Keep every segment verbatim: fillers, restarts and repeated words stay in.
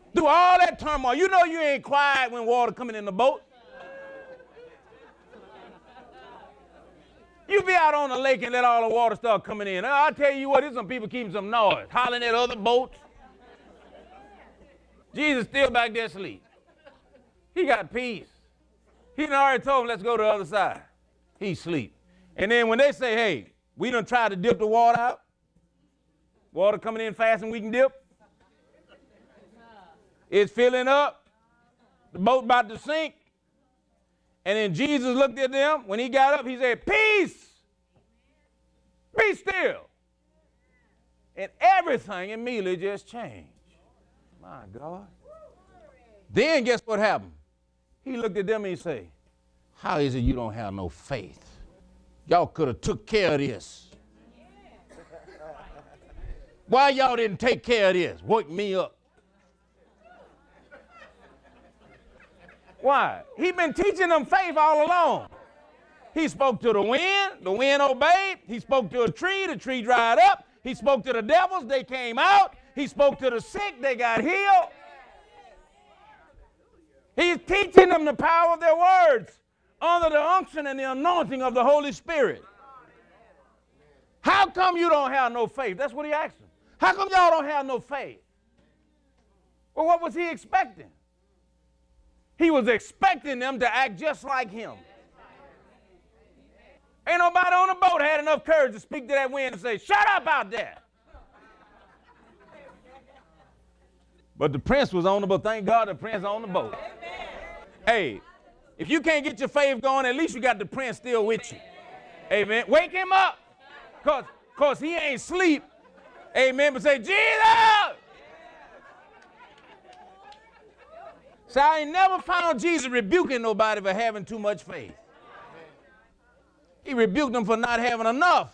Through all that turmoil, you know you ain't quiet when water coming in the boat. You be out on the lake and let all the water start coming in. I'll tell you what, there's some people keeping some noise, hollering at other boats. Jesus still back there asleep. He got peace. He done already told him, let's go to the other side. He sleep. And then when they say, hey, we done tried to dip the water out, water coming in fast and we can dip, it's filling up, the boat about to sink. And then Jesus looked at them. When he got up, he said, peace, be still. And everything immediately just changed. My God. Then guess what happened? He looked at them and he said, how is it you don't have no faith? Y'all could have took care of this. Why y'all didn't take care of this? Wake me up. Why? He been teaching them faith all along. He spoke to the wind, the wind obeyed. He spoke to a tree, the tree dried up. He spoke to the devils, they came out. He spoke to the sick, they got healed. He's teaching them the power of their words under the unction and the anointing of the Holy Spirit. How come you don't have no faith? That's what he asked them. How come y'all don't have no faith? Well, what was he expecting? He was expecting them to act just like him. Ain't nobody on the boat had enough courage to speak to that wind and say, shut up out there. But the prince was on the boat. Thank God the prince on the boat. Hey, if you can't get your faith going, at least you got the prince still with you. Amen. Wake him up. Because cause he ain't sleep. Amen. But say, Jesus! So I ain't never found Jesus rebuking nobody for having too much faith. He rebuked them for not having enough.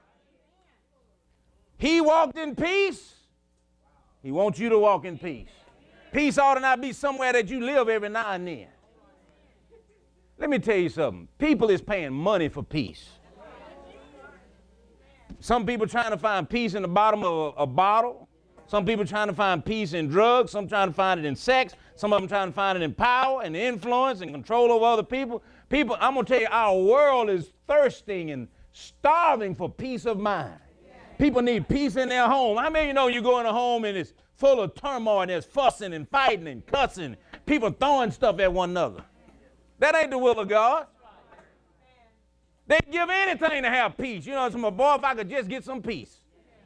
He walked in peace. He wants you to walk in peace. Peace ought to not be somewhere that you live every now and then. Let me tell you something. People is paying money for peace. Some people trying to find peace in the bottom of a, a bottle. Some people trying to find peace in drugs. Some trying to find it in sex. Some of them trying to find it in power and influence and control over other people. People, I'm going to tell you, our world is thirsting and starving for peace of mind. People need peace in their home. How many of you know you go in a home and it's full of turmoil and there's fussing and fighting and cussing, people throwing stuff at one another? That ain't the will of God. They'd give anything to have peace. You know, some boy, if I could just get some peace.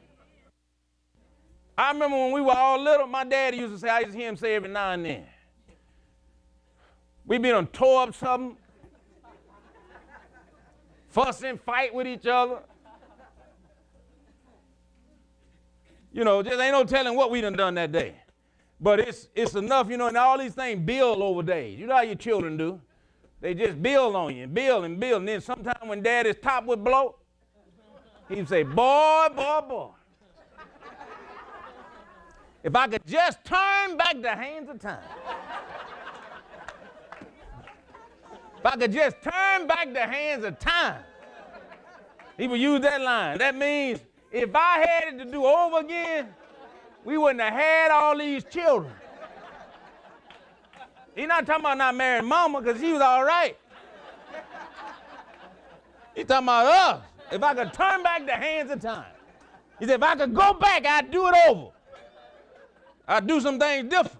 I remember when we were all little, my daddy used to say, I used to hear him say every now and then, we been on tore up something, fussing, fight with each other. You know, just ain't no telling what we done done that day. But it's, it's enough, you know, and all these things build over days. You know how your children do. They just build on you and build and build. And then sometime when daddy's top would blow, he'd say, boy, boy, boy. If I could just turn back the hands of time. If I could just turn back the hands of time. He would use that line. That means if I had it to do over again, we wouldn't have had all these children. He's not talking about not marrying mama because she was all right. He's talking about us. If I could turn back the hands of time. He said, if I could go back, I'd do it over. I'd do some things different.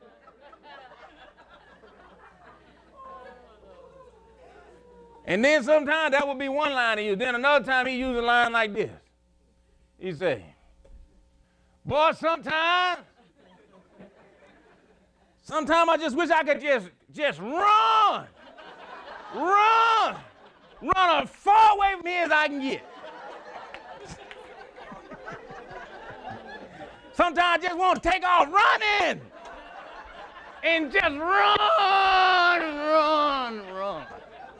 And then sometimes that would be one line he used. Then another time he used a line like this. He said, boy, sometimes, sometimes I just wish I could just, just run, run, run as far away from here as I can get. Sometimes I just want to take off running and just run, run, run.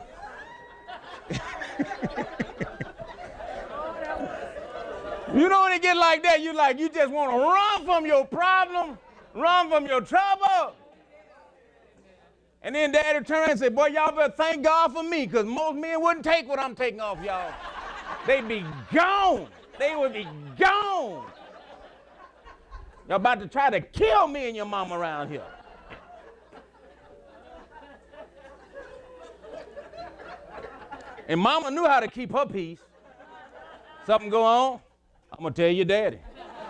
You know when it get like that, you like, you just want to run from your problem, run from your trouble. And then daddy turn around and say, boy, y'all better thank God for me, because most men wouldn't take what I'm taking off y'all. They'd be gone. They would be gone. Y'all about to try to kill me and your mama around here. And mama knew how to keep her peace. Something go on, I'm going to tell your daddy.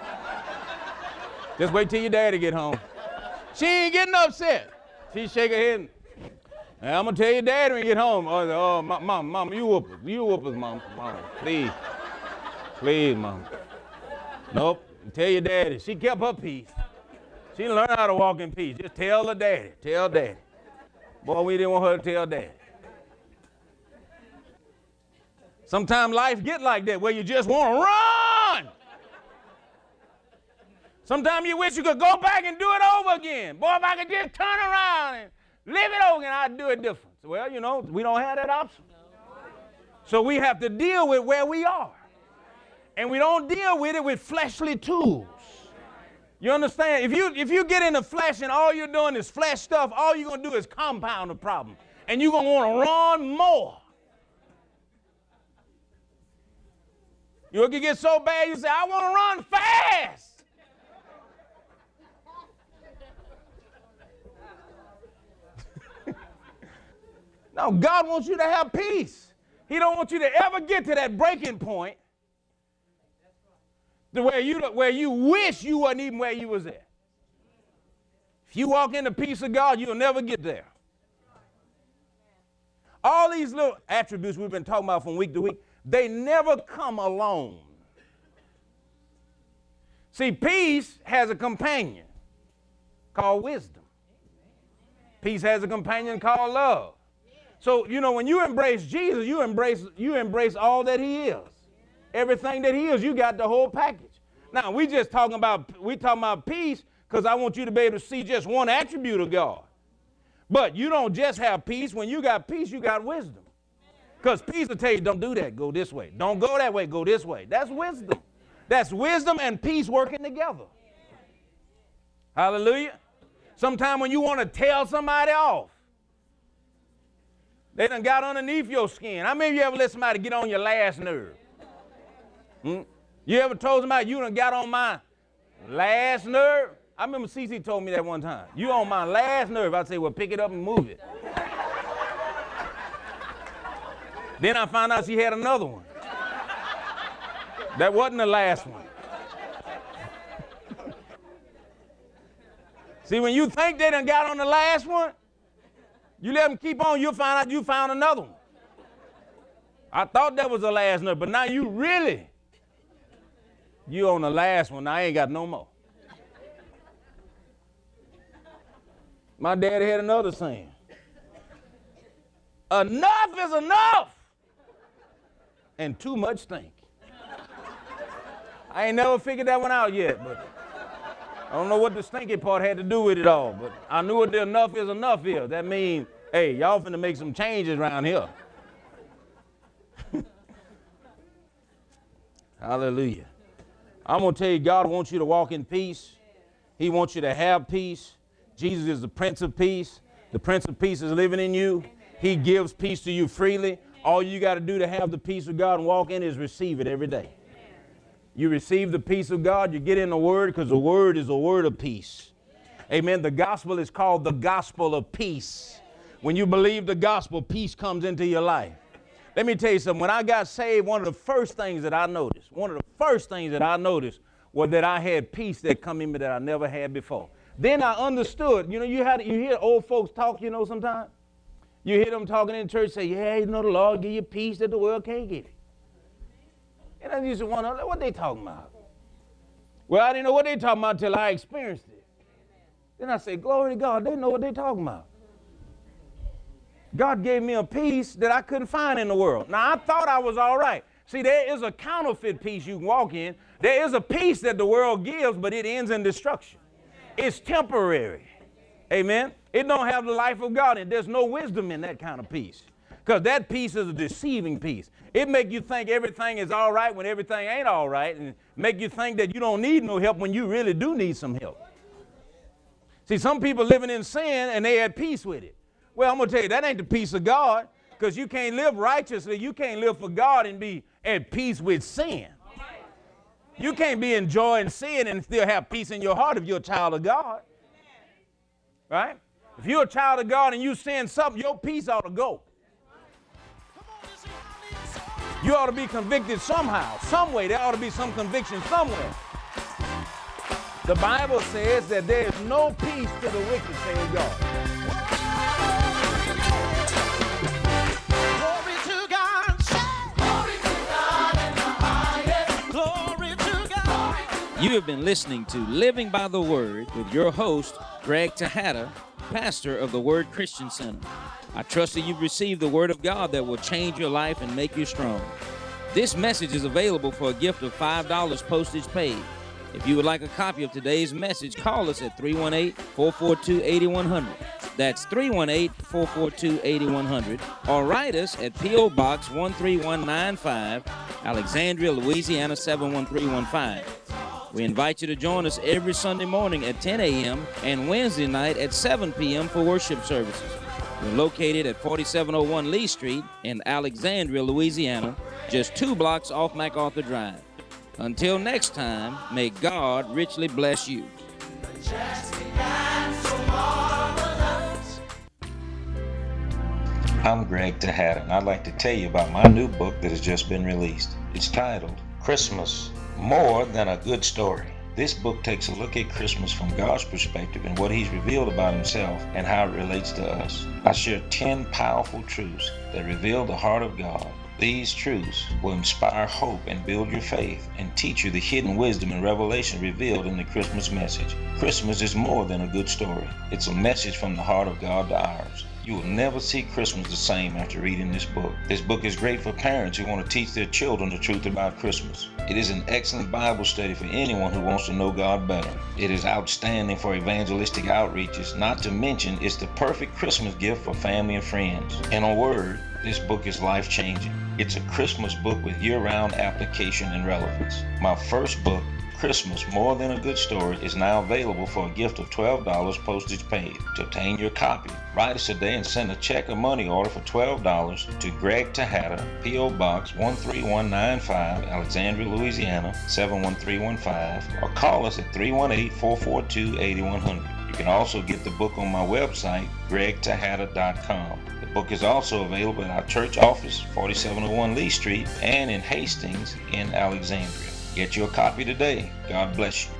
Just wait till your daddy get home. She ain't getting upset. She shake her head. And I'm going to tell your daddy when you get home. Oh, oh mom, mom, you whoop us. You whoop us, mom. Mom, please. Please, mom. Nope. Tell your daddy. She kept her peace. She learned how to walk in peace. Just tell her daddy. Tell daddy. Boy, we didn't want her to tell daddy. Sometimes life get like that where you just want to run. Sometimes you wish you could go back and do it over again. Boy, if I could just turn around and live it over again, I'd do it different. Well, you know, we don't have that option. So we have to deal with where we are. And we don't deal with it with fleshly tools. You understand? If you, if you get in the flesh and all you're doing is flesh stuff, all you're going to do is compound the problem. And you're going to want to run more. You can get so bad, you say, I want to run fast. No, God wants you to have peace. He don't want you to ever get to that breaking point to where you, where you wish you wasn't even where you was at. If you walk in the peace of God, you'll never get there. All these little attributes we've been talking about from week to week, they never come alone. See, peace has a companion called wisdom. Peace has a companion called love. So, you know, when you embrace Jesus, you embrace, you embrace all that he is. Everything that he is, you got the whole package. Now, we just talking about, we talking about peace because I want you to be able to see just one attribute of God. But you don't just have peace. When you got peace, you got wisdom. Because peace will tell you, don't do that, go this way. Don't go that way, go this way. That's wisdom. That's wisdom and peace working together. Hallelujah. Sometimes when you want to tell somebody off, they done got underneath your skin. How many of you ever let somebody get on your last nerve? Hmm? You ever told somebody you done got on my last nerve? I remember Cece told me that one time. You on my last nerve. I'd say, well, pick it up and move it. Then I found out she had another one. That wasn't the last one. See, when you think they done got on the last one, you let them keep on, you'll find out you found another one. I thought that was the last nerve, but now you really, you on the last one. Now I ain't got no more. My daddy had another saying. Enough is enough. And too much stink. I ain't never figured that one out yet, but I don't know what the stinky part had to do with it all, but I knew what the enough is enough is. That means, hey, y'all finna make some changes around here. Hallelujah. I'm going to tell you, God wants you to walk in peace. He wants you to have peace. Jesus is the Prince of Peace. The Prince of Peace is living in you. He gives peace to you freely. All you got to do to have the peace of God and walk in is receive it every day. You receive the peace of God, you get in the Word because the Word is a word of peace. Amen. The gospel is called the gospel of peace. When you believe the gospel, peace comes into your life. Let me tell you something. When I got saved, one of the first things that I noticed, one of the first things that I noticed was that I had peace that come in me that I never had before. Then I understood. You know, you had you hear old folks talk, you know, sometimes. You hear them talking in church, say, yeah, you know, the Lord give you peace that the world can't give you. And I used to wonder, what they talking about? Well, I didn't know what they talking about until I experienced it. Then I said, glory to God, they know what they talking about. God gave me a peace that I couldn't find in the world. Now, I thought I was all right. See, there is a counterfeit peace you can walk in. There is a peace that the world gives, but it ends in destruction. It's temporary. Amen? It don't have the life of God, and there's no wisdom in that kind of peace. Because that peace is a deceiving peace. It make you think everything is all right when everything ain't all right, and make you think that you don't need no help when you really do need some help. See, some people living in sin, and they at peace with it. Well, I'm going to tell you, that ain't the peace of God, because you can't live righteously. You can't live for God and be at peace with sin. You can't be enjoying sin and still have peace in your heart if you're a child of God. Right? If you're a child of God and you sin something, your peace ought to go. You ought to be convicted somehow, some way. There ought to be some conviction somewhere. The Bible says that there is no peace to the wicked, says God. Glory to God. Glory to God in the highest. Glory to God. You have been listening to Living by the Word with your host, Greg Tejada, pastor of the Word Christian Center. I trust that you've received the Word of God that will change your life and make you strong. This message is available for a gift of five dollars postage paid. If you would like a copy of today's message, call us at three one eight, four four two, eight one zero zero. That's three one eight, four four two, eight one zero zero. Or write us at P O Box one three one nine five, Alexandria, Louisiana seven one three one five. We invite you to join us every Sunday morning at ten a m and Wednesday night at seven p m for worship services. We're located at forty-seven oh one Lee Street in Alexandria, Louisiana, just two blocks off MacArthur Drive. Until next time, may God richly bless you. I'm Greg Tejada, and I'd like to tell you about my new book that has just been released. It's titled Christmas, More Than a Good Story. This book takes a look at Christmas from God's perspective and what He's revealed about Himself and how it relates to us. I share ten powerful truths that reveal the heart of God. These truths will inspire hope and build your faith and teach you the hidden wisdom and revelation revealed in the Christmas message. Christmas is more than a good story. It's a message from the heart of God to ours. You will never see Christmas the same after reading this book. This book is great for parents who want to teach their children the truth about Christmas. It is an excellent Bible study for anyone who wants to know God better. It is outstanding for evangelistic outreaches, not to mention it's the perfect Christmas gift for family and friends. In a word, this book is life-changing. It's a Christmas book with year-round application and relevance. My first book, Christmas, More Than a Good Story, is now available for a gift of twelve dollars postage paid. To obtain your copy, write us today and send a check or money order for twelve dollars to Greg Tejada, P O Box one three one nine five, Alexandria, Louisiana seven one three one five, or call us at three one eight, four four two, eight one zero zero. You can also get the book on my website, greg tejada dot com. The book is also available at our church office, forty-seven oh one Lee Street, and in Hastings in Alexandria. Get your copy today. God bless you.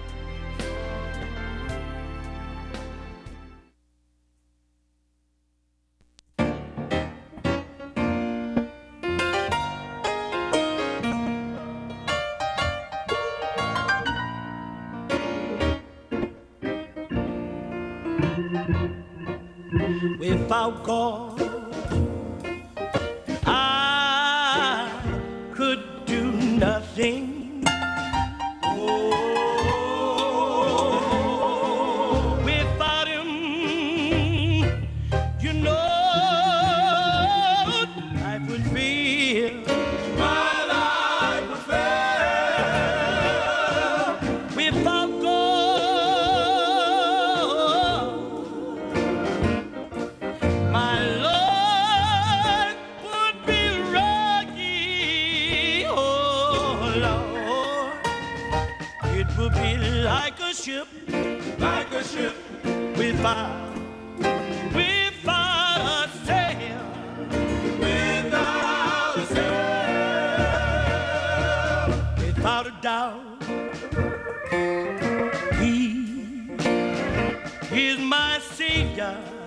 Without God, I could do nothing. Oh, without Him, you know, life would fail. My life would fail. Without God, my Lord would be rocky. Oh, Lord, it would be like a ship, like a ship without, without a sail, without a sail, without a doubt. He is my Savior.